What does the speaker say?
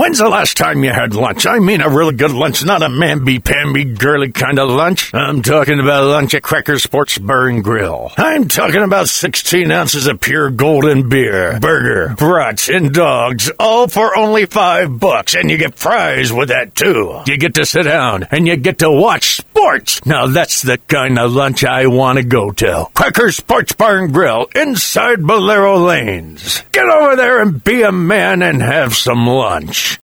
When's the last time you had lunch? I mean a really good lunch, not a mamby-pamby girly kind of lunch. I'm talking about lunch at Cracker Sports Bar and Grill. I'm talking about 16 ounces of pure golden beer, burger, brats, and dogs, all for only $5, and you get fries with that too. You get to sit down, and you get to watch sports. Now that's the kind of lunch I want to go to. Cracker Sports Bar and Grill, inside Bolero Lanes. Get over there and be a man and have some lunch.